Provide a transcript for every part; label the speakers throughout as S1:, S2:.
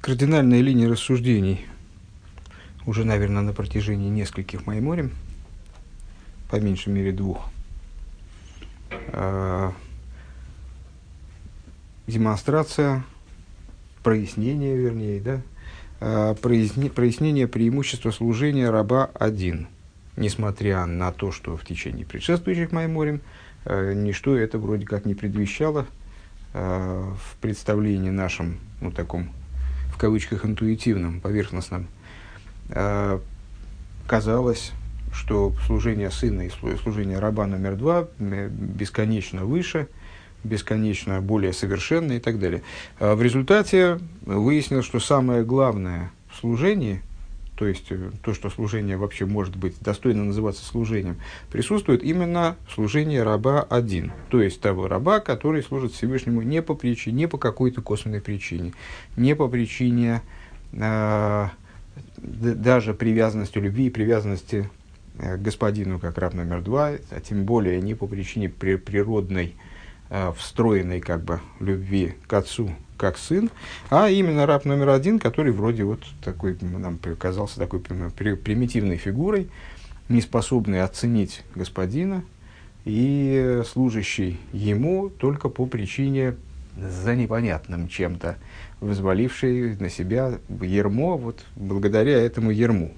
S1: кардинальная линия рассуждений уже, наверное, на протяжении нескольких майморим, по меньшей мере двух. Демонстрация, прояснение, вернее, да, прояснение преимущества служения раба один. Несмотря на то, что в течение предшествующих майморим ничто это вроде как не предвещало в представлении нашем, ну, таком, в кавычках, интуитивном, поверхностном, казалось, что служение сына и служение раба номер два бесконечно выше, бесконечно более совершенно и так далее. В результате выяснилось, что самое главное в служении, то есть то, что служение вообще может быть достойно называться служением, присутствует именно в служении раба один, то есть того раба, который служит Всевышнему не по причине, не по какой-то косвенной причине, не по причине даже привязанности любви и привязанности к господину, как раб номер два, а тем более не по причине природной, встроенной как бы любви к отцу, как сын, а именно раб номер один, который вроде вот такой, нам показался такой примитивной фигурой, не способный оценить господина и служащий ему только по причине за непонятным чем-то, взваливший на себя ярмо, вот благодаря этому ярму.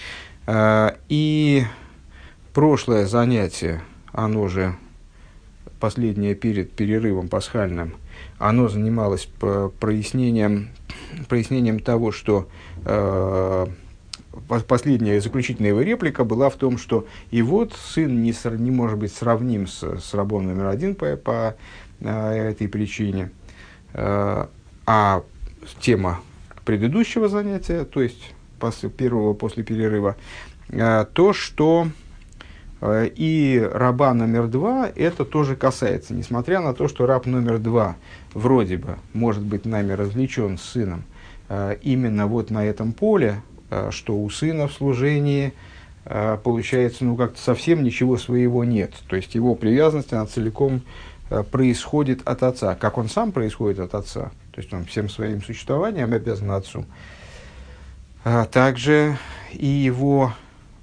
S1: И прошлое занятие, оно же последнее перед перерывом пасхальным, оно занималось прояснением того, что последняя заключительная его реплика была в том, что и вот сын не может быть сравним с рабом номер один по этой причине. А тема предыдущего занятия, то есть первого после перерыва, то, что и раба номер два это тоже касается, несмотря на то, что раб номер два вроде бы может быть нами развлечен с сыном именно вот на этом поле, что у сына в служении получается, ну, как-то совсем ничего своего нет, то есть его привязанность, она целиком происходит от отца, как он сам происходит от отца, то есть он всем своим существованием обязан отцу, также и его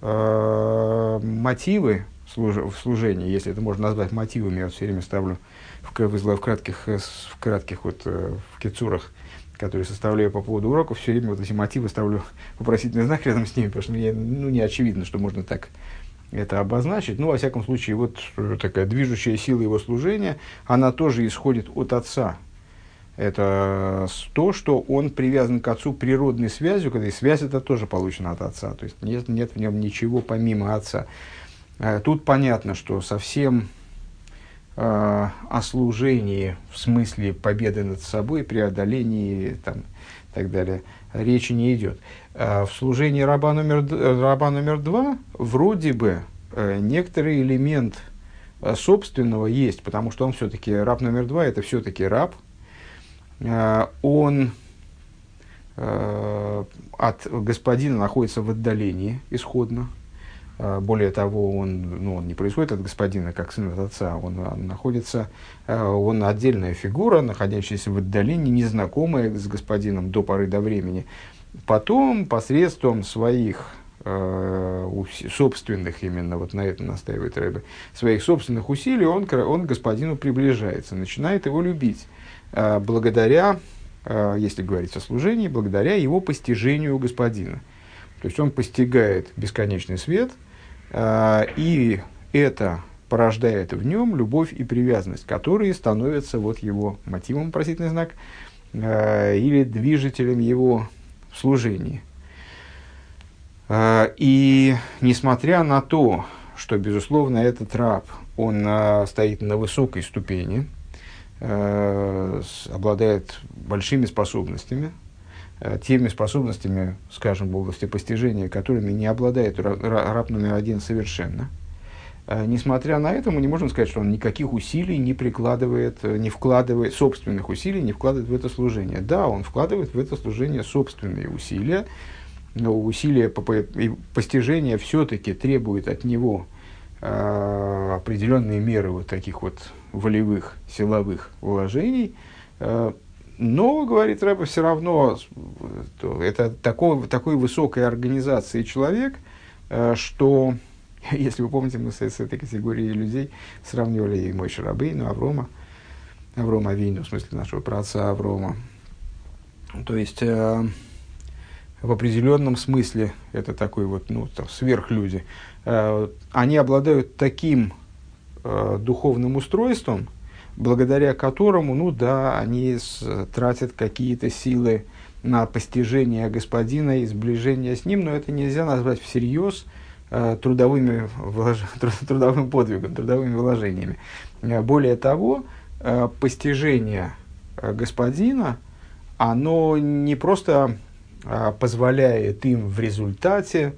S1: мотивы в служении, если это можно назвать мотивами, я вот все время ставлю в кратких вот, в кицурах, которые составляю по поводу уроков, все время вот эти мотивы ставлю вопросительный знак рядом с ними, потому что мне не очевидно, что можно так это обозначить. Ну, во всяком случае, вот такая движущая сила его служения, она тоже исходит от отца. Это то, что он привязан к отцу природной связью, когда и связь эта тоже получена от отца. То есть нет в нем ничего помимо отца. Тут понятно, что совсем о служении в смысле победы над собой, преодолении там, и так далее, речи не идет. В служении раба номер два вроде бы некоторый элемент собственного есть, потому что он все-таки раб номер два, это все-таки раб. Он от господина находится в отдалении исходно. Более того, он не происходит от господина, как сын от отца. Он отдельная фигура, находящаяся в отдалении, незнакомая с господином до поры до времени. Потом, посредством своих собственных, именно вот на это настаивает Рэбе, своих собственных усилий, он к господину приближается, начинает его любить. Благодаря, если говорить о служении, благодаря его постижению господина. То есть он постигает бесконечный свет, и это порождает в нем любовь и привязанность, которые становятся вот его мотивом, вопросительный знак, или движителем его служения. И несмотря на то, что, безусловно, этот раб, он стоит на высокой ступени, обладает большими способностями, теми способностями, скажем, в области постижения, которыми не обладает раб номер один совершенно. Несмотря на это, мы не можем сказать, что он никаких усилий не прикладывает, не вкладывает, собственных усилий не вкладывает в это служение. Да, он вкладывает в это служение собственные усилия, но усилия постижения все-таки требуют от него определенные меры вот таких вот волевых, силовых вложений. Но, говорит Рэбе, все равно это такой высокой организации человек, что, если вы помните, мы с этой категорией людей сравнивали и Моше Рабейну, Аврома Авину, в смысле нашего праотца Аврома. То есть, в определенном смысле это такой вот, сверхлюди. Они обладают таким духовным устройством, благодаря которому, они тратят какие-то силы на постижение Господина и сближение с Ним, но это нельзя назвать всерьез трудовым подвигом, трудовыми вложениями. Более того, постижение Господина, оно не просто позволяет им в результате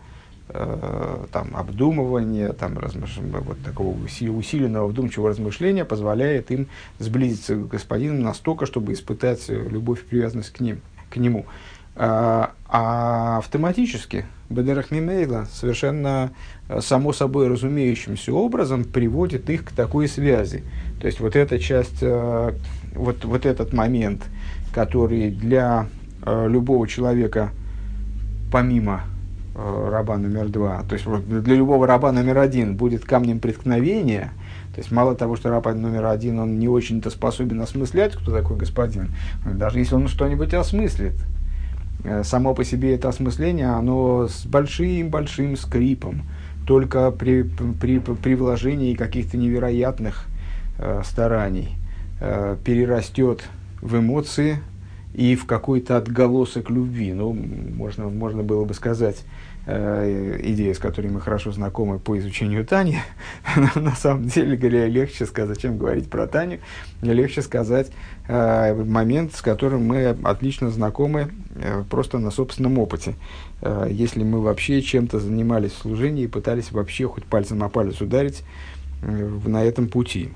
S1: обдумывания, вот такого усиленного вдумчивого размышления позволяет им сблизиться с Господином настолько, чтобы испытать любовь и привязанность к Нему. А автоматически Бедерах Мимейла совершенно само собой разумеющимся образом приводит их к такой связи. То есть вот эта часть, вот этот момент, который для любого человека, помимо раба номер 2, то есть для любого раба номер 1 будет камнем преткновения. То есть мало того, что раб номер 1, он не очень-то способен осмыслять, кто такой господин, даже если он что-нибудь осмыслит, само по себе это осмысление, оно с большим-большим скрипом, только при вложении каких-то невероятных стараний перерастет в эмоции и в какой-то отголосок любви. Можно было бы сказать, идея, с которой мы хорошо знакомы по изучению Тани, на самом деле легче сказать, чем говорить про Таню, легче сказать момент, с которым мы отлично знакомы просто на собственном опыте. Если мы вообще чем-то занимались в служении и пытались вообще хоть пальцем о палец ударить на этом пути.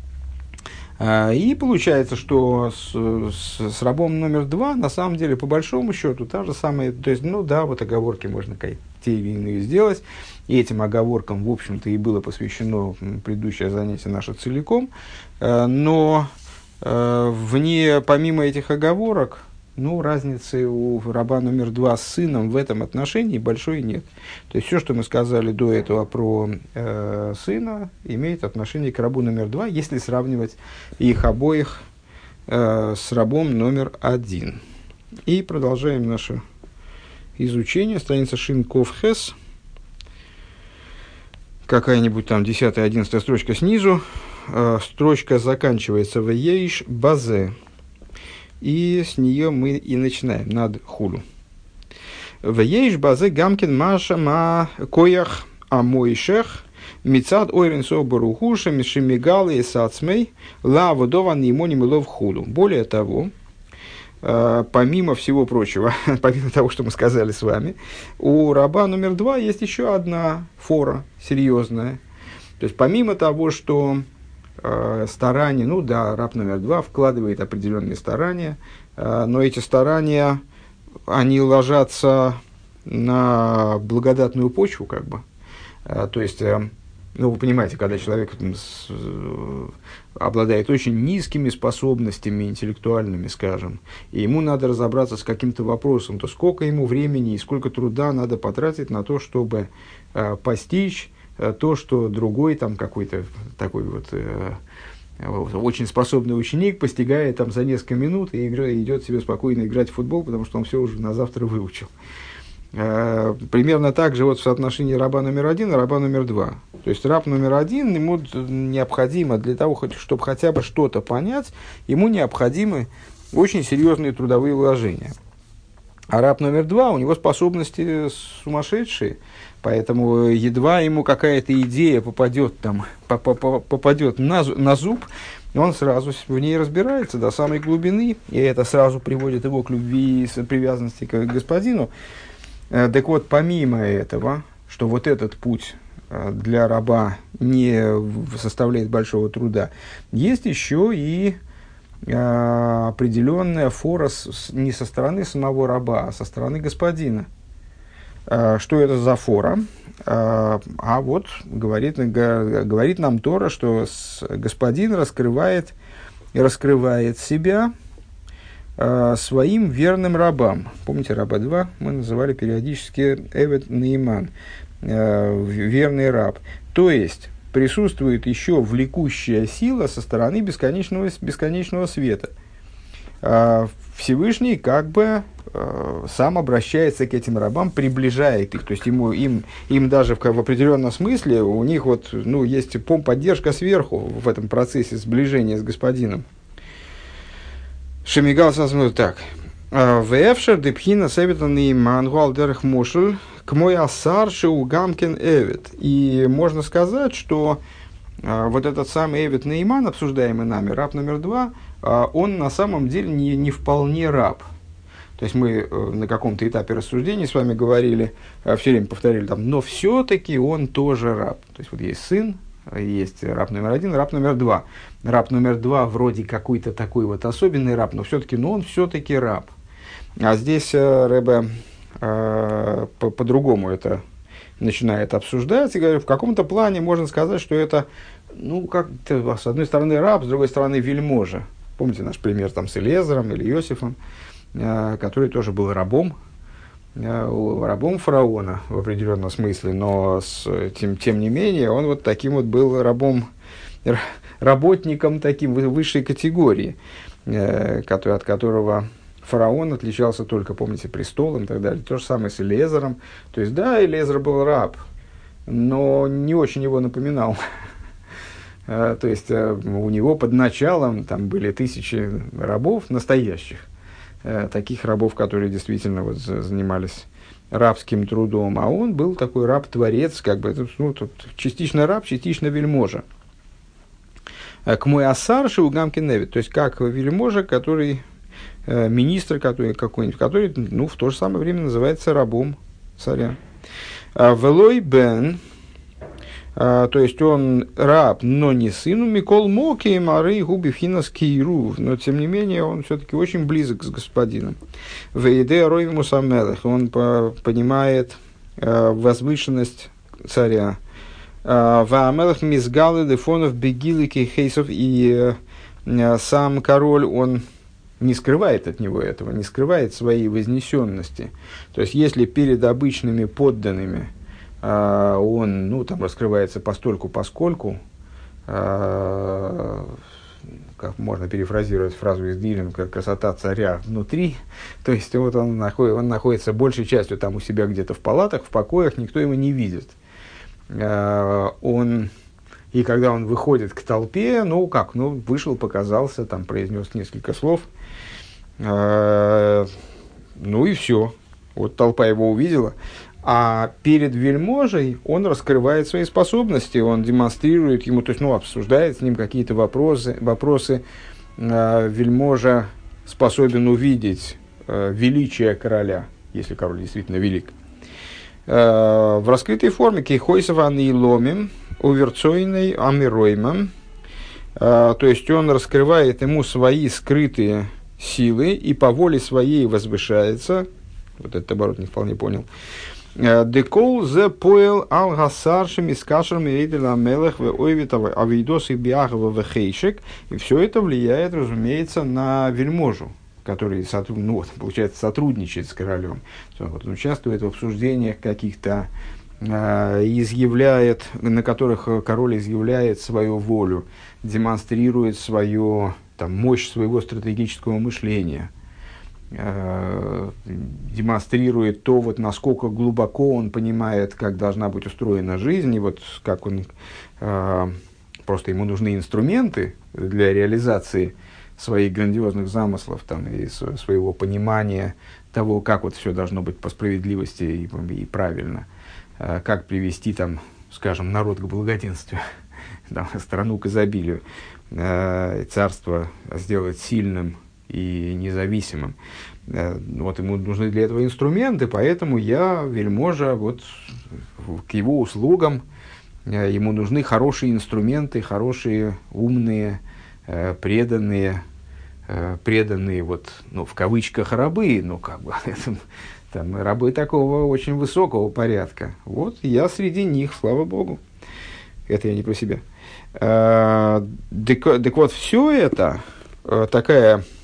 S1: И получается, что с рабом номер 2, на самом деле, по большому счету, та же самая, то есть, вот оговорки можно те или иные сделать, и этим оговоркам, в общем-то, и было посвящено предыдущее занятие наше целиком, но помимо этих оговорок, разницы у раба номер 2 с сыном в этом отношении большой нет. То есть, все, что мы сказали до этого про сына, имеет отношение к рабу номер 2, если сравнивать их обоих с рабом номер 1. И продолжаем наше изучение. Страница Шин Ков Хес. Какая-нибудь там 10-11 строчка снизу. Строчка заканчивается в «Ейш базе». И с нее мы и начинаем, над хулу. В ейш базе гамкин маша ма коях амойшех мицад ойрен собарухуша мишимигалы и сацмей ла водован ему немилов хулу. Более того, помимо всего прочего, помимо того, что мы сказали с вами, у раба номер 2 есть еще одна фора серьезная. То есть, помимо того, что старания, раб номер 2 вкладывает определенные старания, но эти старания, они ложатся на благодатную почву, то есть, вы понимаете, когда человек обладает очень низкими способностями интеллектуальными, скажем, и ему надо разобраться с каким-то вопросом, то сколько ему времени и сколько труда надо потратить на то, чтобы постичь то, что другой какой-то такой очень способный ученик постигает за несколько минут и идет себе спокойно играть в футбол, потому что он все уже на завтра выучил. Примерно так же в соотношении раба номер 1 и раба номер 2. То есть раб номер 1, ему необходимо для того, чтобы хотя бы что-то понять, ему необходимы очень серьезные трудовые вложения. А раб номер 2, у него способности сумасшедшие, поэтому едва ему какая-то идея попадет на зуб, он сразу в ней разбирается до самой глубины, и это сразу приводит его к любви и привязанности к господину. Так вот, помимо этого, что вот этот путь для раба не составляет большого труда, есть еще и определенная фора не со стороны самого раба, а со стороны господина. Что это за фора? Говорит нам Тора, что господин раскрывает себя своим верным рабам. Помните, раба 2 мы называли периодически Эвет Нейман, верный раб. То есть, присутствует еще влекущая сила со стороны бесконечного света. Всевышний как бы сам обращается к этим рабам, приближает их. То есть, им даже в определенном смысле у них вот, есть поддержка сверху в этом процессе сближения с господином. Шемигал смотрит так. Вэфшер депхина севитан и мангуал дерх мошель к мой асарши у гамкин эвит. И можно сказать, что вот этот самый эвит Нейман, обсуждаемый нами, раб номер 2, он на самом деле не вполне раб. То есть мы на каком-то этапе рассуждений с вами говорили, все время повторили, но все-таки он тоже раб. То есть вот есть сын, есть раб номер 1, раб номер 2. Раб номер 2 вроде какой-то такой вот особенный раб, но он все-таки раб. А здесь Ребе по-другому это начинает обсуждать, и говорит, в каком-то плане можно сказать, что это, как-то, с одной стороны раб, с другой стороны вельможа. Помните наш пример там с Элиэзером или Иосифом, который тоже был рабом фараона в определенном смысле, но тем не менее он вот таким вот был работником таким высшей категории, от которого фараон отличался только, помните, престолом и так далее. То же самое с Элиэзером. То есть, да, Элиэзер был раб, но не очень его напоминал. То есть, у него под началом там были тысячи рабов настоящих, таких рабов, которые действительно вот занимались рабским трудом, а он был такой раб-творец, как бы, тут частично раб, частично вельможа. К мой асарши у гамкин эвит, то есть, как вельможа, который... министр какой-нибудь, который в то же самое время называется рабом царя. Велой бен, то есть он раб, но не сын, Микол Моки, Мары, Губи, Финас, Кииру, но тем не менее он все-таки очень близок с господином. Вейде Ройвиму Самелах, он понимает возвышенность царя. Ваамелах Мизгалы, Дефонов, Бегилики, Хейсов, и сам король, он не скрывает от него этого, не скрывает своей вознесенности. То есть, если перед обычными подданными он раскрывается постольку-поскольку, как можно перефразировать фразу из Дилем, как красота царя внутри, то есть вот он находится большей частью там у себя где-то в палатах, в покоях, никто его не видит. И когда он выходит к толпе, вышел, показался, там произнес несколько слов, и все. Вот толпа его увидела. А перед вельможей он раскрывает свои способности, он демонстрирует ему, то есть, обсуждает с ним какие-то вопросы. Вельможа способен увидеть величие короля, если король действительно велик. В раскрытой форме кейхойсован и ломим, уверцойной амироймом, то есть он раскрывает ему свои скрытые силы и по воле своей возвышается. Вот этот оборот не вполне понял. Декол зе поэл ал гасаршим искашем рейдела мелех в ойвитова авидос и биахова в хейшек. И все это влияет, разумеется, на вельможу, который получается, сотрудничает с королем. Он участвует в обсуждениях каких-то, на которых король изъявляет свою волю, демонстрирует мощь своего стратегического мышления, демонстрирует то, насколько глубоко он понимает, как должна быть устроена жизнь, и как он просто ему нужны инструменты для реализации своих грандиозных замыслов и своего понимания того, как все должно быть по справедливости и правильно. Как привести, народ к благоденствию, страну к изобилию, царство сделать сильным и независимым. Ему нужны для этого инструменты, поэтому я, вельможа, к его услугам, ему нужны хорошие инструменты, хорошие, умные, преданные, в кавычках, рабы, рабы такого очень высокого порядка. Я среди них, слава Богу. Это я не про себя. Так все это такая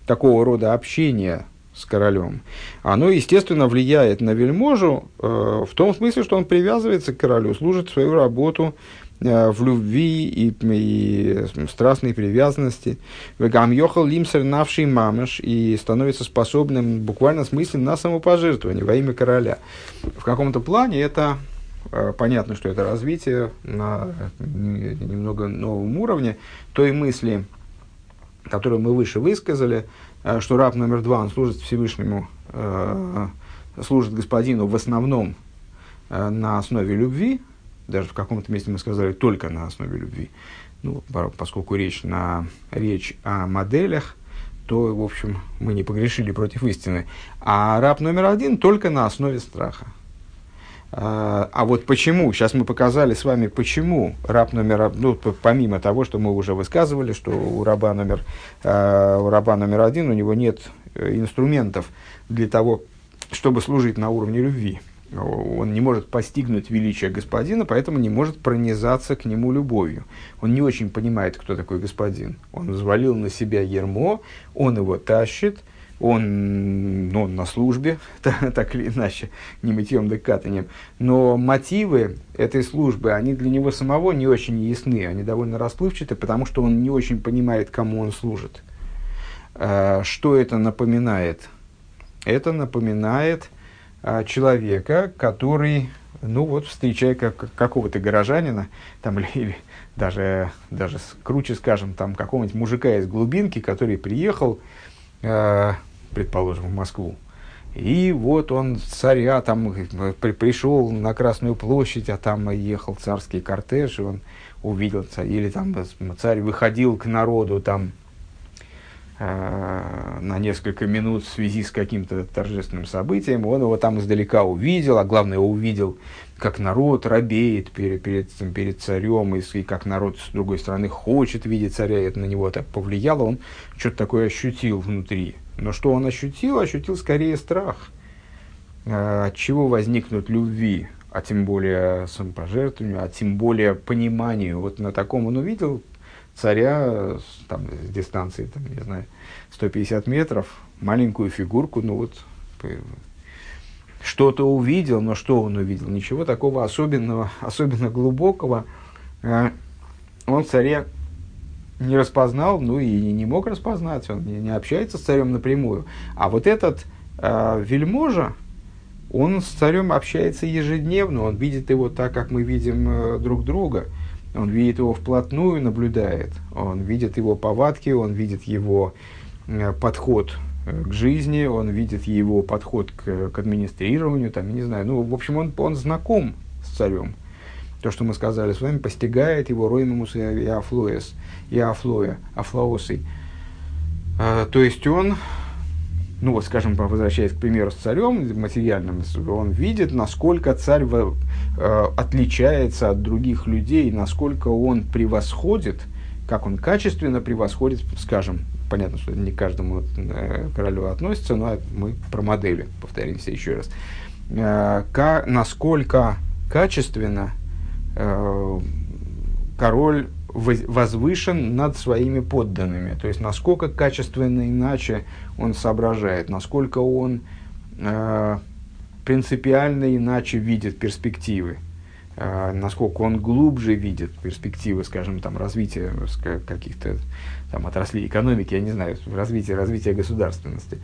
S1: такого рода общение с королем, оно, естественно, влияет на вельможу в том смысле, что он привязывается к королю, служит свою работу в любви и страстной привязанности. Вегам йохал лимсер навший мамаш, и становится способным в буквальном смысле на самопожертвование во имя короля. В каком-то плане это понятно, что это развитие на немного новом уровне той мысли, которую мы выше высказали, что раб номер 2, он служит Всевышнему, служит Господину в основном на основе любви, даже в каком-то месте мы сказали только на основе любви, ну, поскольку речь о моделях, то, в общем, мы не погрешили против истины. А раб номер 1 только на основе страха. А вот почему, сейчас мы показали с вами, почему раб номер, ну, помимо того, что мы уже высказывали, что у раба номер 1 у него нет инструментов для того, чтобы служить на уровне любви. Он не может постигнуть величие господина, поэтому не может пронизаться к нему любовью. Он не очень понимает, кто такой господин. Он взвалил на себя ярмо, он его тащит, он на службе, так или иначе, не мытьем да катаньем. Но мотивы этой службы, они для него самого не очень ясны, они довольно расплывчаты, потому что он не очень понимает, кому он служит. Что это напоминает? Это напоминает человека, который, встречая какого-то горожанина, там, или даже круче скажем, там, какого-нибудь мужика из глубинки, который приехал, предположим, в Москву. И вот он царя, там, пришел на Красную площадь, а там ехал царский кортеж, и он увидел царя, или там царь выходил к народу там, на несколько минут в связи с каким-то торжественным событием, он его там издалека увидел, а главное, увидел, как народ робеет перед царем, и как народ, с другой стороны, хочет видеть царя, и это на него так повлияло, он что-то такое ощутил внутри. Но что он ощутил? Ощутил скорее страх. От чего возникнут любви, а тем более самопожертвованию, а тем более пониманию. Вот на таком он увидел царя там, с дистанции, там, не знаю, 150 метров, маленькую фигурку, что-то увидел, но что он увидел? Ничего такого особенного, особенно глубокого он в царе не распознал, и не мог распознать, он не общается с царем напрямую. А вот этот вельможа, он с царем общается ежедневно, он видит его так, как мы видим друг друга. Он видит его вплотную, наблюдает, он видит его повадки, он видит его подход к жизни, он видит его подход к администрированию, там, я не знаю, в общем, он знаком с царем. То, что мы сказали с вами, постигает его роймемус и афлоосой. То есть он, скажем, возвращаясь к примеру с царем материальным, он видит, насколько царь отличается от других людей, насколько он превосходит, как он качественно превосходит, скажем, понятно, что это не к каждому королю относится, но мы про модели, повторимся еще раз, насколько качественно король возвышен над своими подданными, то есть насколько качественно иначе он соображает, насколько он принципиально иначе видит перспективы, насколько он глубже видит перспективы, скажем, там, развития каких-то там отраслей экономики, я не знаю, развития государственности.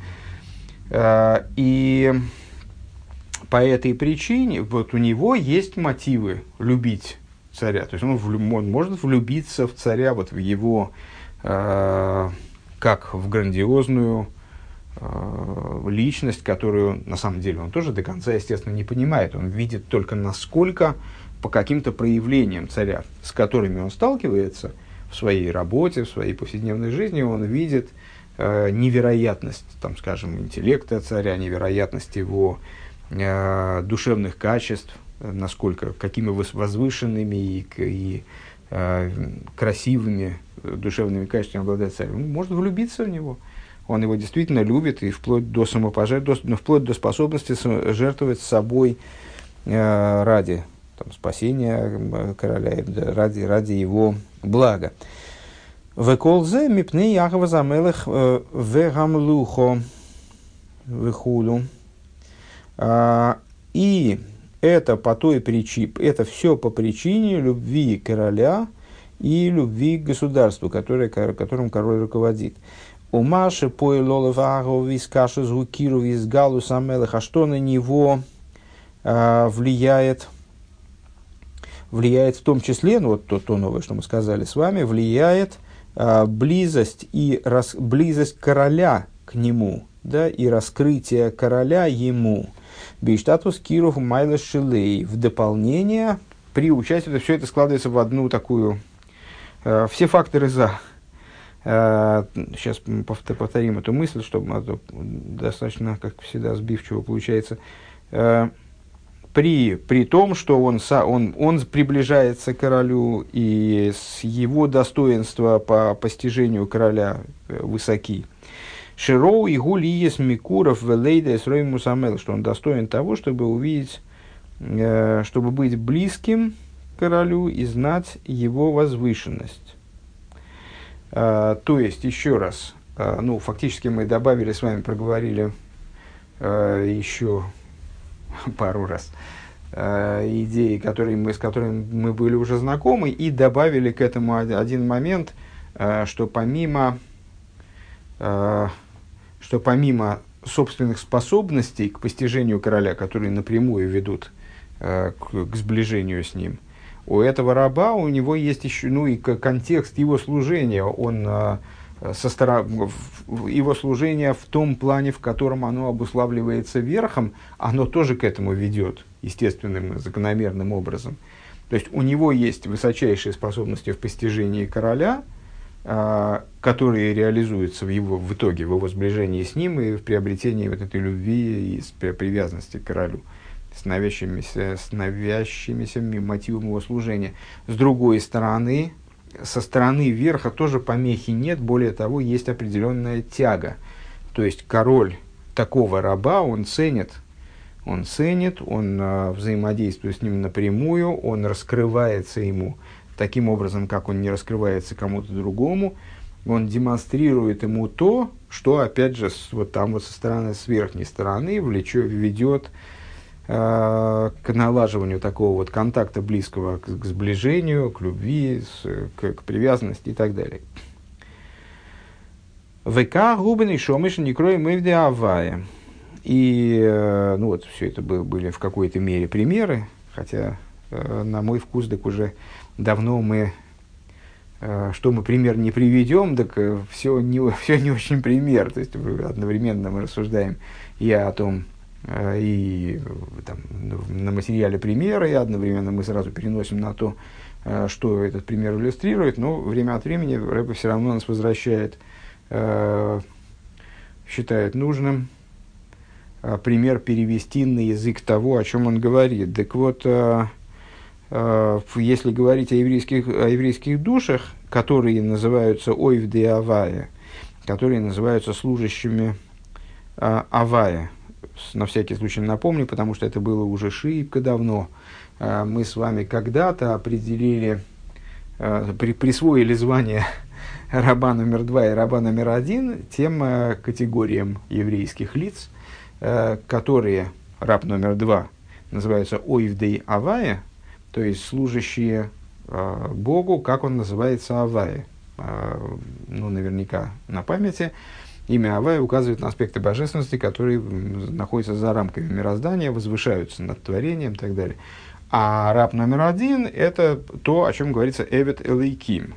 S1: И по этой причине вот у него есть мотивы любить царя. То есть он может влюбиться в царя, вот в его, как в грандиозную личность, которую на самом деле он тоже до конца, естественно, не понимает. Он видит только насколько по каким-то проявлениям царя, с которыми он сталкивается в своей работе, в своей повседневной жизни, он видит невероятность, там, скажем, интеллекта царя, невероятность его душевных качеств, какими возвышенными и красивыми душевными качествами обладает царь. Он может влюбиться в него. Он его действительно любит, и вплоть до самопожертвования, вплоть до способности жертвовать собой ради спасения короля, ради его блага. Веколзе мипней Яхова замелых вегамлухо вехуду. И это по той причине, это все по причине любви короля и любви к государству, которым король руководит. У Маши поэлоловаго вискашу звукиру визгалу самелых, а что на него влияет в том числе, ну вот то новое, что мы сказали с вами, влияет близость близость короля к нему, да, и раскрытие короля ему. Бейштатус Киров Майла Шилей. В дополнение, при участии, все это складывается в одну такую... все факторы «за». Сейчас повторим эту мысль, чтобы достаточно, как всегда, сбивчиво получается. При том, что он приближается к королю, и его достоинства по постижению короля высоки. Широу и гулиес микуров велейда с роем мусамел, что он достоин того, чтобы увидеть, чтобы быть близким к королю и знать его возвышенность. То есть, еще раз, фактически мы добавили с вами, проговорили еще пару раз идеи, с которыми мы были уже знакомы, и добавили к этому один момент, что помимо собственных способностей к постижению короля, которые напрямую ведут к сближению с ним, у этого раба, у него есть еще, и контекст его служения, его служение в том плане, в котором оно обуславливается верхом, оно тоже к этому ведет естественным, закономерным образом. То есть у него есть высочайшие способности в постижении короля, которые реализуются в итоге, в его сближении с ним и в приобретении вот этой любви и привязанности к королю, с навязчимися мотивом его служения. С другой стороны, со стороны верха тоже помехи нет, более того, есть определенная тяга. То есть король такого раба, он ценит, он взаимодействует с ним напрямую, он раскрывается ему таким образом, как он не раскрывается кому-то другому, он демонстрирует ему то, что, опять же, вот там вот со стороны, с верхней стороны ведет к налаживанию такого вот контакта близкого к сближению, к любви, к привязанности и так далее. ВК губен и шомыш не кроем мы в авае. И вот все это были в какой-то мере примеры, хотя на мой вкус так уже давно мы, что мы пример не приведем, так все не очень пример. То есть одновременно мы рассуждаем и о том, и там, на материале примера, и одновременно мы сразу переносим на то, что этот пример иллюстрирует, но время от времени Рэбе все равно нас возвращает, считает нужным пример перевести на язык того, о чем он говорит. Так вот, если говорить о еврейских душах, которые называются ойв де авая, которые называются служащими авая, на всякий случай напомню, потому что это было уже шибко давно. Мы с вами когда-то определили, присвоили звание раба номер 2 и раба номер 1 тем категориям еврейских лиц, которые, раб номер 2, называются ойвдей авая, то есть служащие Богу, как он называется авая. Наверняка на памяти. Имя Авая указывает на аспекты божественности, которые находятся за рамками мироздания, возвышаются над творением и так далее. А раб номер 1 – это то, о чем говорится Эвет Элейким.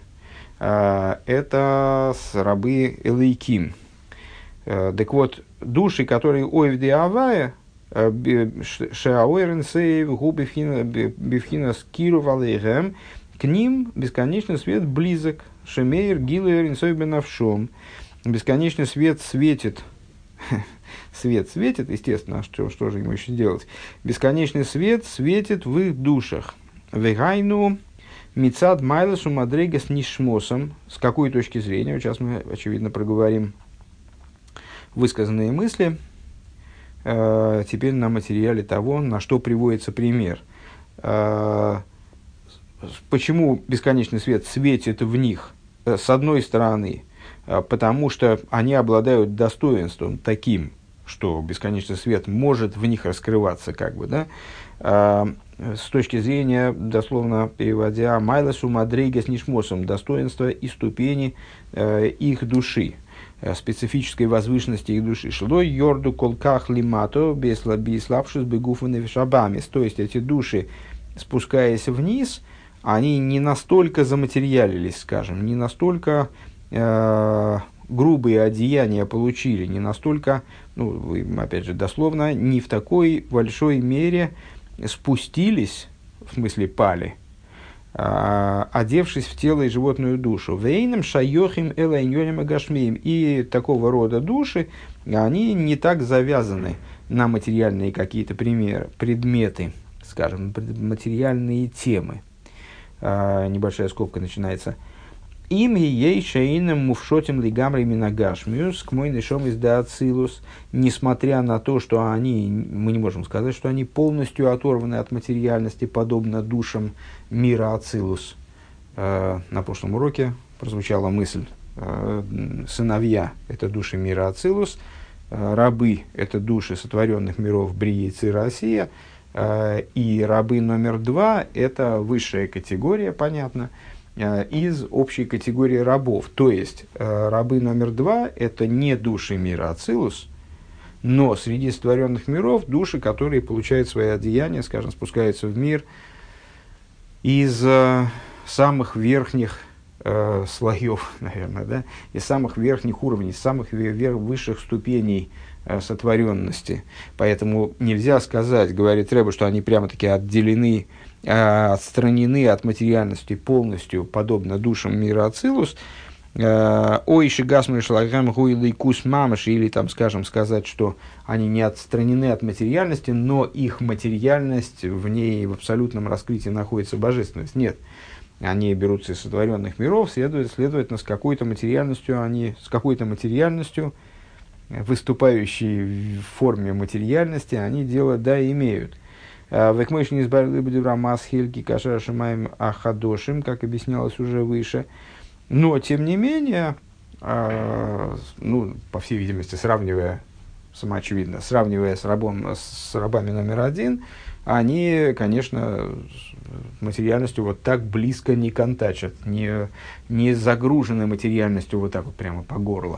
S1: Это рабы Элейким. Так вот, души, которые Ойвди Авая, Шеауэрен Сейв, Губи Бифхина Скиру Валейхем, к ним бесконечный свет близок. Шемейр Гилуэрен Сойбенавшом. Бесконечный свет светит. Свет светит, естественно, что же ему еще делать? Бесконечный свет светит в их душах. Вегайну мицад майласу мадрега с нишмосом. С какой точки зрения? Сейчас мы, очевидно, проговорим высказанные мысли. Теперь на материале того, на что приводится пример. Почему бесконечный свет светит в них? с одной стороны, потому что они обладают достоинством таким, что бесконечный свет может в них раскрываться, как бы, да, с точки зрения, дословно переводя, «майласу мадрейгес нишмосом», достоинства и ступени их души, специфической возвышенности их души. «Шлой йорду колках лимато беслабшус бегуфаны вишабамис». То есть, эти души, спускаясь вниз, они не настолько заматериалились, скажем, не настолько грубые одеяния получили, не настолько, ну, опять же, дословно, не в такой большой мере спустились, в смысле пали, одевшись в тело и животную душу. Вейном шайохим элайньоним агашмием. И такого рода души, они не так завязаны на материальные какие-то предметы, скажем, материальные темы. Небольшая скобка начинается. Им ей шейным мувшотим лигамри минагашмиус к мой нишом из ацилус. Несмотря на то, что они, мы не можем сказать, что они полностью оторваны от материальности, подобно душам мира ацилус. На прошлом уроке прозвучала мысль: сыновья – это души мира ацилус, рабы – это души сотворенных миров Брии, Цира, Осия, и рабы номер 2 – это высшая категория, понятно, из общей категории рабов. То есть, рабы номер 2 – это не души мира Ацилус, но среди сотворенных миров души, которые получают свои одеяния, скажем, спускаются в мир из самых верхних слоев, наверное, да, из самых верхних уровней, из самых высших ступеней сотворенности. Поэтому нельзя сказать, говорит Рэбе, что они прямо-таки отделены, отстранены от материальности полностью, подобно душам мира Ацилус. Ойши гасмы шлагам гуилы кус мамаши, или там, скажем, сказать, что они не отстранены от материальности, но их материальность, в ней в абсолютном раскрытии находится божественность. Нет. Они берутся из сотворенных миров, следовательно, с какой-то материальностью, выступающей в форме материальности, они дело, да, имеют. Векмойшни избавили бедевра масхильки кашара шимаем ахадошим, как объяснялось уже выше. Но, тем не менее, по всей видимости, самоочевидно, сравнивая с рабами номер 1, они, конечно, материальностью вот так близко не контачат, не загружены материальностью вот так вот прямо по горло.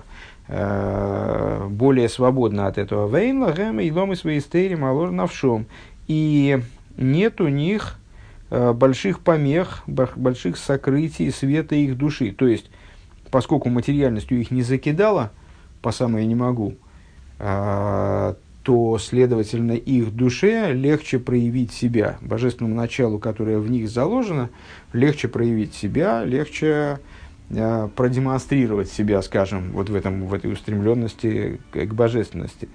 S1: Более свободно от этого. Вейн лагем и ломы свои стейри малор навшом. И нет у них больших помех, больших сокрытий света их души. То есть, поскольку материальностью их не закидало, по самое не могу, то, следовательно, их душе легче проявить себя, божественному началу, которое в них заложено, легче проявить себя, легче продемонстрировать себя, скажем, вот в этой устремленности к божественности.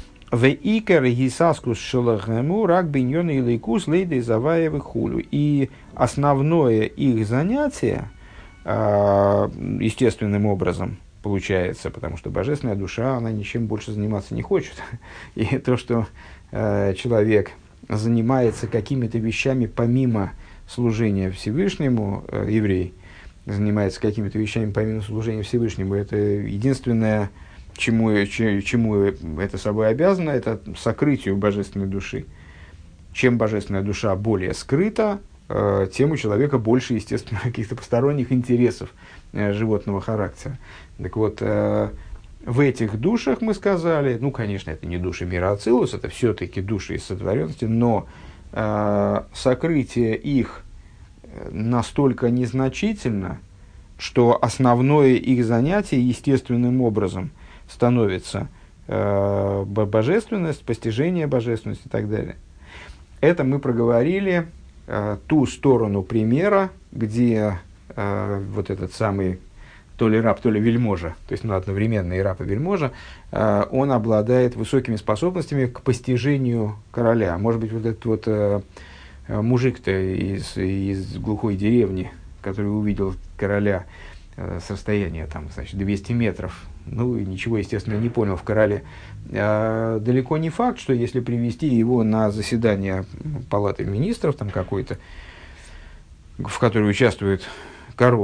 S1: И основное их занятие, естественным образом, получается, потому что божественная душа, она ничем больше заниматься не хочет. И то, что человек занимается какими-то вещами помимо служения Всевышнему, еврей занимается какими-то вещами помимо служения Всевышнему, это единственное, чему это собой обязано, это сокрытию божественной души. Чем божественная душа более скрыта, тем у человека больше, естественно, каких-то посторонних интересов животного характера. Так вот, в этих душах мы сказали, конечно, это не души мира Ацилус, это все-таки души из сотворенности, но сокрытие их настолько незначительно, что основное их занятие естественным образом становится божественность, постижение божественности и так далее. Это мы проговорили ту сторону примера, где вот этот самый то ли раб, то ли вельможа, то есть одновременно и раб, и вельможа, он обладает высокими способностями к постижению короля. Может быть, вот этот вот мужик-то из глухой деревни, который увидел короля с расстояния 200 метров, и ничего, естественно, не понял в короле. Далеко не факт, что если привести его на заседание палаты министров какой-то, в которой участвует король,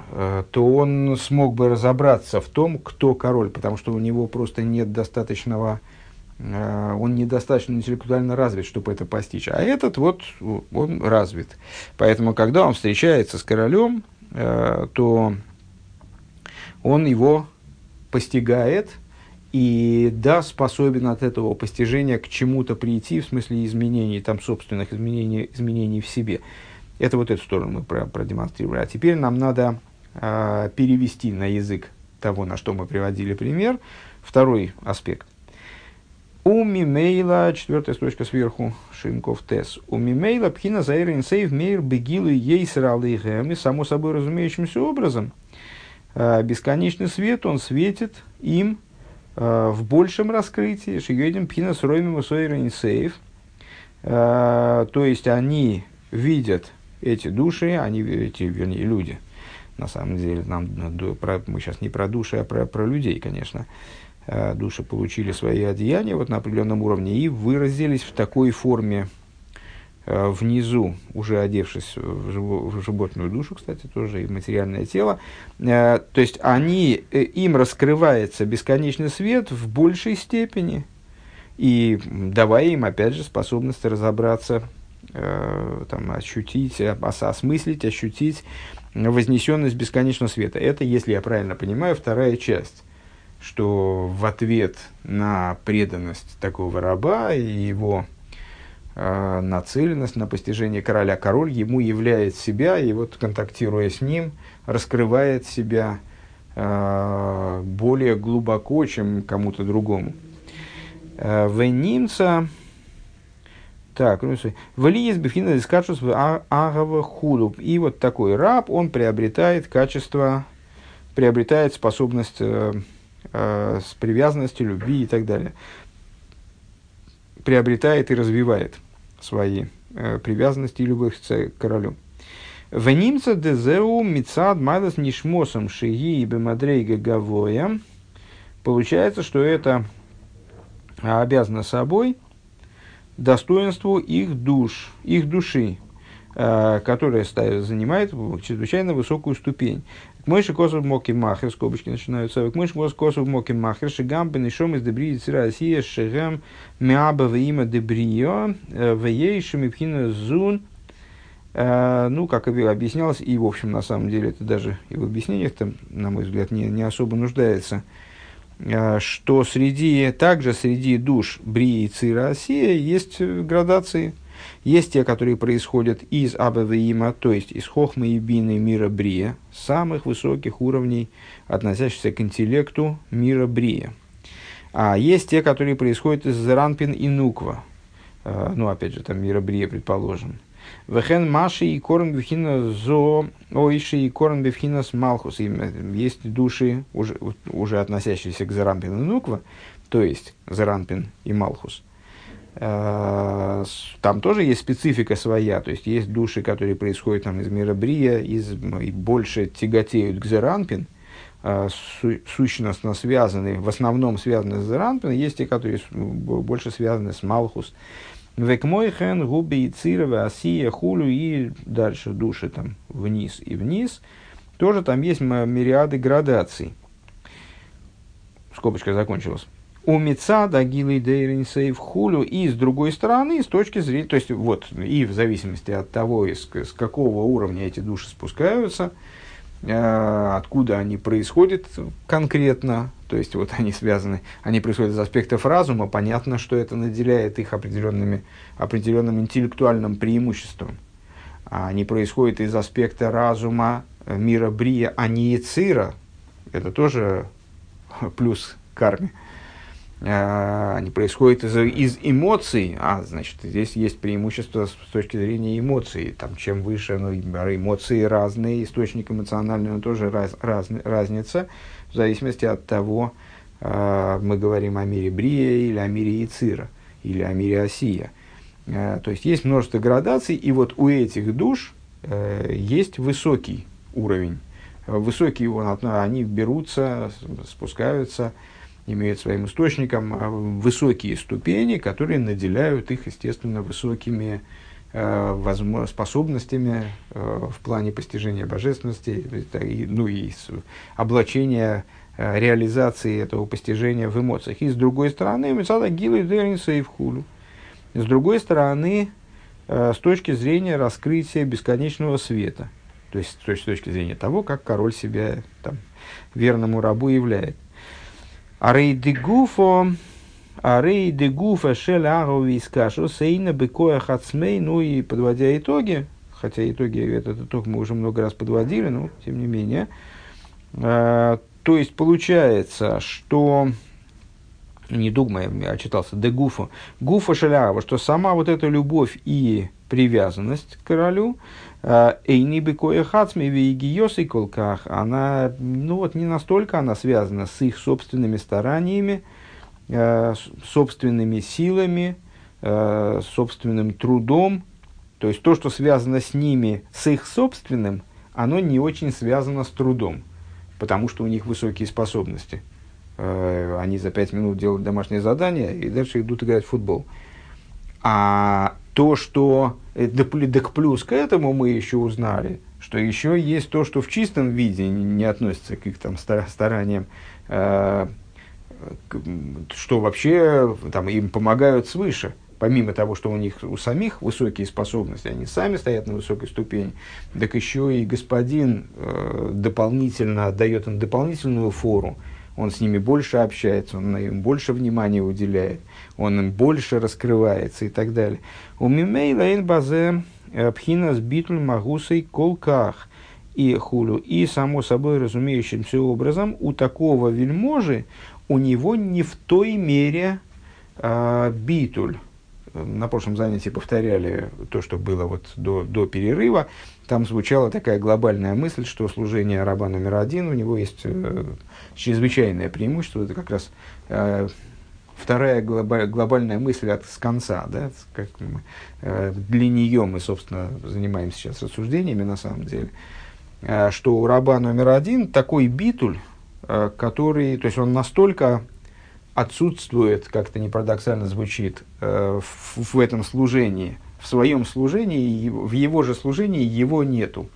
S1: то он смог бы разобраться в том, кто король, потому что у него просто нет достаточного, он недостаточно интеллектуально развит, чтобы это постичь. А этот вот, он развит. Поэтому, когда он встречается с королем, то он его постигает и, да, способен от этого постижения к чему-то прийти, в смысле изменений, там, собственных изменений в себе. Это вот эту сторону мы продемонстрировали. А теперь нам надо перевести на язык того, на что мы приводили пример, второй аспект. У мимейла, четвертая строчка сверху, Шинков Тес. У мимейла пхина заирин сейв мейр бегилу ейсер алейхэм. И само собой разумеющимся образом, бесконечный свет, он светит им в большем раскрытии. Шиюэдим пхина сроймим усойрин сейв. То есть они видят эти души, вернее, люди. На самом деле, мы сейчас не про души, а про людей, конечно. Души получили свои одеяния вот на определенном уровне и выразились в такой форме внизу, уже одевшись в животную душу, кстати, тоже и в материальное тело. То есть им раскрывается бесконечный свет в большей степени, и давая им, опять же, способность разобраться, ощутить, осмыслить, ощутить вознесенность бесконечного света. Это, если я правильно понимаю, вторая часть, что в ответ на преданность такого раба и его нацеленность на постижение короля, король ему являет себя, и вот, контактируя с ним, раскрывает себя более глубоко, чем кому-то другому. Венимца, так, валиес бифина дискачус агава худу. И вот такой раб, он приобретает способность с привязанностью, любви и так далее. Приобретает и развивает свои привязанности и любовь к королю. Венимца дезеу мицад майлас нишмосом шиги и бемадрейга гавоя. Получается, что это обязано собой достоинству их души, которая занимает чрезвычайно высокую ступень. К мойши косов моки махер, скобочки начинаются, к мойши косов моки махер, шигам бенешом из дебрии цира Россия, шигам миаба вима дебрио, веейшим и пхина зун. Как объяснялось, и, в общем, на самом деле, это даже и в объяснениях, на мой взгляд, не особо нуждается, что также среди душ Брии и Цира Россия есть градации. Есть те, которые происходят из Абавеима, то есть из Хохмы и Бины мира Брия, самых высоких уровней, относящихся к интеллекту мира Брия. А есть те, которые происходят из Зеранпин и Нуква, опять же, там мира Брия, предположим. Вехен Маши и Корн Бифхина Зо, Ойши и Корн Бифхина с Малхус. Есть души, уже относящиеся к Заранпин и Нуква, то есть Заранпин и Малхус. Там тоже есть специфика своя, то есть есть души, которые происходят там из мира Брия, и больше тяготеют к Заранпин, сущностно связаны, в основном связаны с Заранпин, есть те, которые больше связаны с Малхус. Векмойхен, губи и цировы, осия, хулю и дальше души там вниз и вниз. Тоже там есть мириады градаций. Скобочка закончилась. У меца дагилы дейринсей в хулю. И с другой стороны, с точки зрения, то есть вот, и в зависимости от того, с какого уровня эти души спускаются, откуда они происходят конкретно, то есть вот они происходят из аспектов разума, понятно, что это наделяет их определенным интеллектуальным преимуществом. Они происходят из аспекта разума мира Брия, а не Яцира, это тоже плюс карме. Они происходят из эмоций, значит, здесь есть преимущество с точки зрения эмоций. Там, чем выше, эмоции разные, источник эмоциональный, но тоже разница, в зависимости от того, мы говорим о мире Брия или о мире Яцира, или о мире Осия. То есть, есть множество градаций, и вот у этих душ есть высокий уровень. Высокий они берутся, спускаются, имеют своим источником высокие ступени, которые наделяют их, естественно, высокими способностями в плане постижения божественности, ну и облачения, реализации этого постижения в эмоциях. И с другой стороны, Мецада Гилы Дерниса и в Хулю. С другой стороны, с точки зрения раскрытия бесконечного света. То есть с точки зрения того, как король себя там, верному рабу являет. Арей де гуфа шель аговис кашу сейна бекоя хацмей. Ну и подводя итоги, хотя итоги, этот итог мы уже много раз подводили, но тем не менее. То есть получается, что не дугма, я отчитался, де гуфа шель агова, что сама вот эта любовь и привязанность к королю, эйни бекоя хацмей вейгиос и колках, она, ну вот не настолько она связана с их собственными стараниями, собственными силами, собственным трудом. То есть то, что связано с ними, с их собственным, оно не очень связано с трудом, потому что у них высокие способности. Они за 5 минут делают домашнее задание и дальше идут играть в футбол. А то, что... Да плюс к этому мы еще узнали, что еще есть то, что в чистом виде не относится к их там стараниям, что вообще там, им помогают свыше. Помимо того, что у них у самих высокие способности, они сами стоят на высокой ступени, так еще и господин дополнительно дает им дополнительную фору. Он с ними больше общается, он им больше внимания уделяет, он им больше раскрывается и так далее. У мимей лейн базе пхинас битуль магусей колках и хулю. И само собой разумеющимся образом у такого вельможи у него не в той мере битуль. На прошлом занятии повторяли то, что было вот до перерыва. Там звучала такая глобальная мысль, что служение раба номер один, у него есть чрезвычайное преимущество. Это как раз вторая глобальная мысль с конца. Да? Как для нее мы, собственно, занимаемся сейчас рассуждениями на самом деле. Что у раба номер один такой битуль, который, то есть он настолько отсутствует, как-то не парадоксально звучит, в этом служении, в своем служении, в его же служении его нету.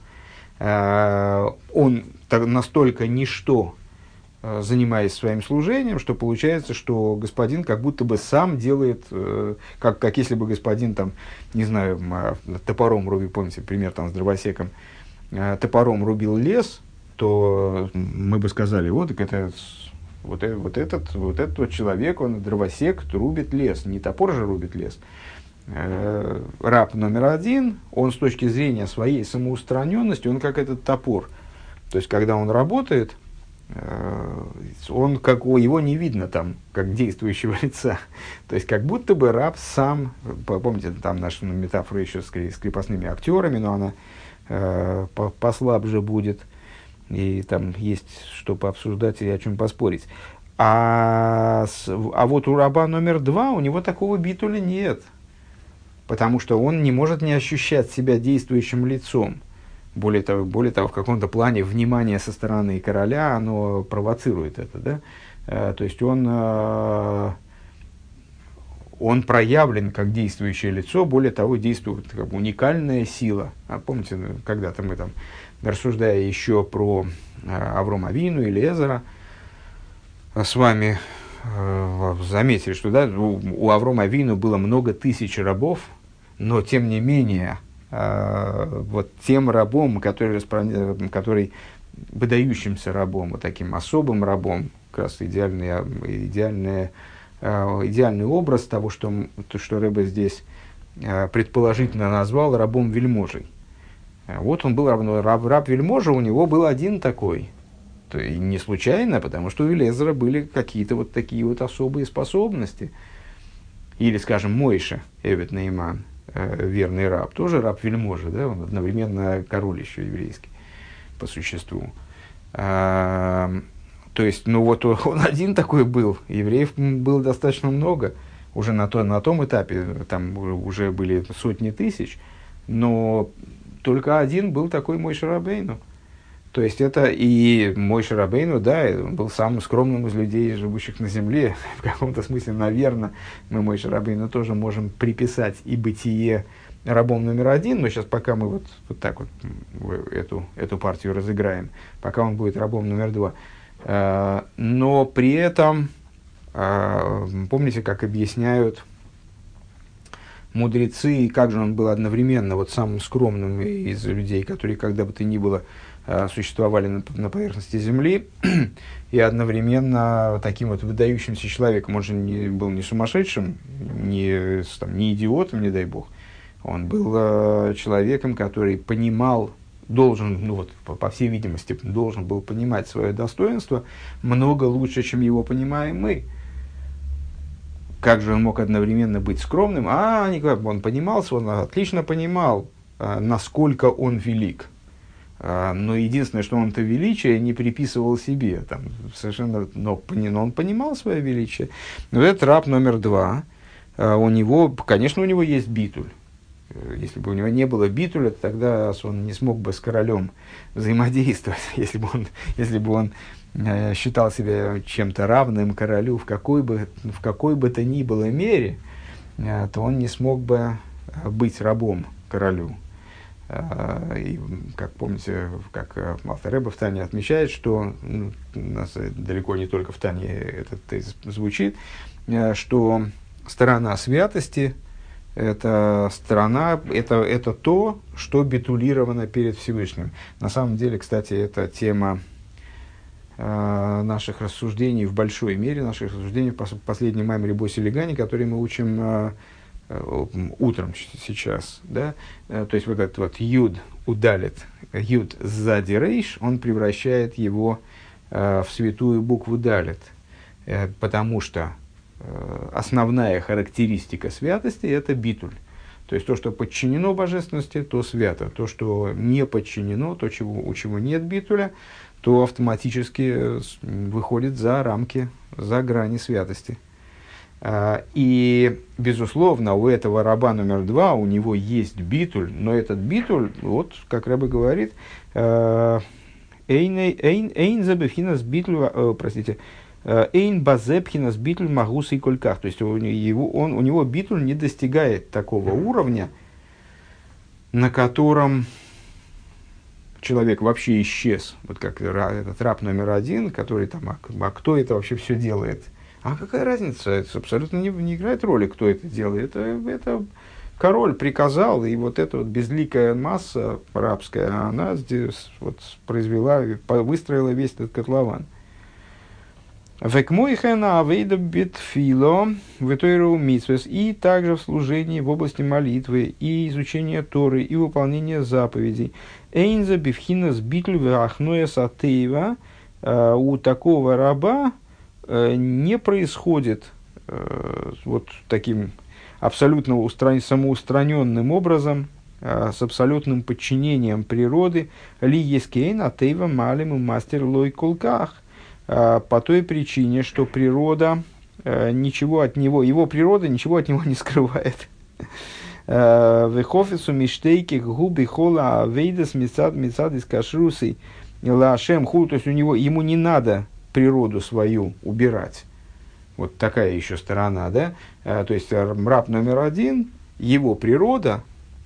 S1: Он настолько ничто, занимаясь своим служением, что получается, что господин как будто бы сам делает, как если бы господин, там, не знаю, топором рубил, помните, пример там с дровосеком, топором рубил лес, то мы бы сказали, вот, так это... Вот этот человек, он дровосек, рубит лес. Не топор же рубит лес. Раб номер один, он с точки зрения своей самоустраненности, он как этот топор. То есть, когда он работает, он, его не видно там, как действующего лица. То есть, как будто бы раб сам, помните, там наша метафора еще с крепостными актерами, но она послабже будет. И там есть что пообсуждать и о чем поспорить. А вот у раба номер два у него такого битуля нет. Потому что он не может не ощущать себя действующим лицом. Более того, в каком-то плане внимание со стороны короля, оно провоцирует это. Да? То есть он проявлен как действующее лицо, более того, действует как уникальная сила. А помните, когда-то мы там, рассуждая еще про Аврома Авину или Эзера, с вами заметили, что да, у Аврома Авину было много тысяч рабов, но тем не менее, вот тем рабом, который выдающимся рабом, вот таким особым рабом, как раз идеальный образ того, что Ребе здесь предположительно назвал рабом-вельможей. Вот он был раб-вельможа, у него был один такой. И не случайно, потому что у Элиэзера были какие-то вот такие вот особые способности. Или, скажем, Мойша, Эвет Нейман, верный раб, тоже раб-вельможа, да? Он одновременно король еще еврейский, по существу. То есть, ну вот он один такой был, евреев было достаточно много. Уже на том этапе, там уже были сотни тысяч, но только один был такой Мойше Рабейну. То есть это и Мойше Рабейну, да, он был самым скромным из людей, живущих на земле. В каком-то смысле, наверное, мы Мойше Рабейну тоже можем приписать и бытие рабом номер один, но сейчас пока мы вот так вот эту партию разыграем, пока он будет рабом номер два. Но при этом, помните, как объясняют мудрецы, как же он был одновременно вот самым скромным из людей, которые когда бы то ни было существовали на поверхности Земли, и одновременно таким вот выдающимся человеком. Он же был не сумасшедшим, не идиотом, не дай бог. Он был человеком, который понимал, по всей видимости, должен был понимать свое достоинство много лучше, чем его понимаем мы. Как же он мог одновременно быть скромным? Он понимался, он отлично понимал, насколько он велик. Но единственное, что он это величие не приписывал себе. Но он понимал свое величие. Но этот раб номер два, конечно, у него есть битуль. Если бы у него не было битуля, тогда он не смог бы с королем взаимодействовать. Если бы он считал себя чем-то равным королю в какой бы то ни было мере, то он не смог бы быть рабом королю. И, как помните, как Алтер Ребе в Тане отмечает, что у нас далеко не только в Тане этот тезис звучит, что сторона святости – это то, что битулировано перед Всевышним. На самом деле, кстати, это тема наших рассуждений в большой мере, наших рассуждений по последней маймере Боси Легани, который мы учим утром сейчас. Да? То есть вот этот вот юд удалит, юд сзади рейш, он превращает его в святую букву далит, потому что основная характеристика святости – это битуль. То есть то, что подчинено божественности, то свято. То, что не подчинено, у чего нет битуля, то автоматически выходит за рамки, за грани святости. И, безусловно, у этого раба номер два, у него есть битуль, но этот битуль, вот, как Ребе говорит, эйн забевхинас битуль, простите, эйн базепхинас битуль магус и кольках. То есть у него битуль не достигает такого уровня, на котором человек вообще исчез. Вот как этот раб номер один, который там, кто это вообще все делает? А какая разница? Это абсолютно не играет роли, кто это делает. Это король приказал, и вот эта вот безликая масса рабская, она здесь вот выстроила весь этот котлован. И также в служении в области молитвы, и изучения Торы, и выполнения заповедей. Эйнза бифхинас битль вахноя сатеева. У такого раба не происходит вот таким абсолютно самоустраненным образом, с абсолютным подчинением природы, ли ескейн атеева малим и мастер лой колках, по той причине, что природа ничего от него, его природа ничего от него не скрывает. Вехофису миштейки губи хола авейдас мицад из кашрусы лашем хул, то есть ему не надо природу свою убирать. Вот такая еще сторона, да? То есть раб номер один, его природа,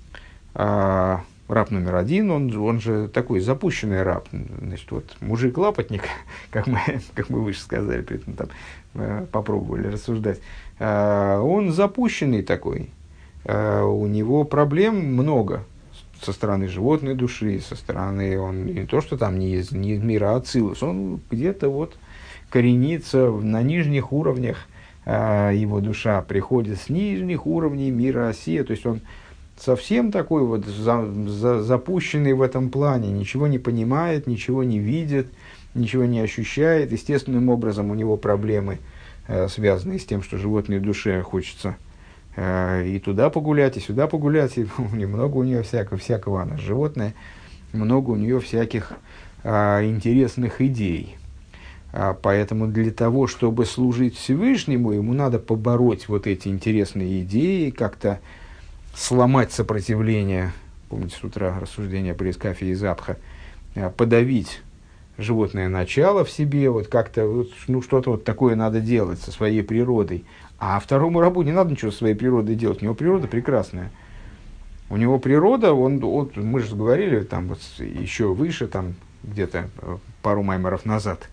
S1: раб номер один, он же такой запущенный раб, значит, вот мужик-лапотник, как мы выше сказали, при этом там попробовали рассуждать. Он запущенный такой, у него проблем много со стороны животной души, со стороны, он не то, что там не из мира Ацилус, он где-то вот коренится на нижних уровнях, его душа приходит с нижних уровней мира Осия, то есть он совсем такой вот запущенный в этом плане, ничего не понимает, ничего не видит, ничего не ощущает. Естественным образом у него проблемы, связанные с тем, что животной душе хочется и туда погулять, и сюда погулять, и много у нее всякого, она животное, много у нее всяких интересных идей. Поэтому для того, чтобы служить Всевышнему, ему надо побороть вот эти интересные идеи, как-то сломать сопротивление, помните, с утра рассуждение про Искафия и Запха, подавить животное начало в себе, вот как-то, что-то вот такое надо делать со своей природой. А второму рабу не надо ничего со своей природой делать, у него природа прекрасная. У него природа, мы же говорили, там вот еще выше, там где-то пару маймеров назад,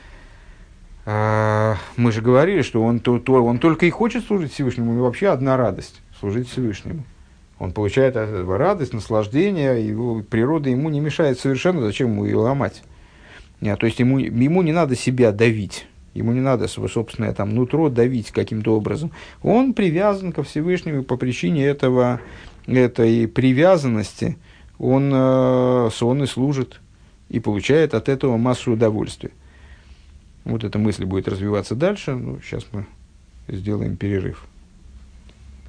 S1: мы же говорили, что он только и хочет служить Всевышнему, у него вообще одна радость – служить Всевышнему. Он получает от этого радость, наслаждение, его природа ему не мешает совершенно, зачем ему ее ломать. То есть ему не надо себя давить, ему не надо свое собственное там, нутро давить каким-то образом. Он привязан ко Всевышнему по причине этой привязанности, он и служит, и получает от этого массу удовольствия. Вот эта мысль будет развиваться дальше. Сейчас мы сделаем перерыв.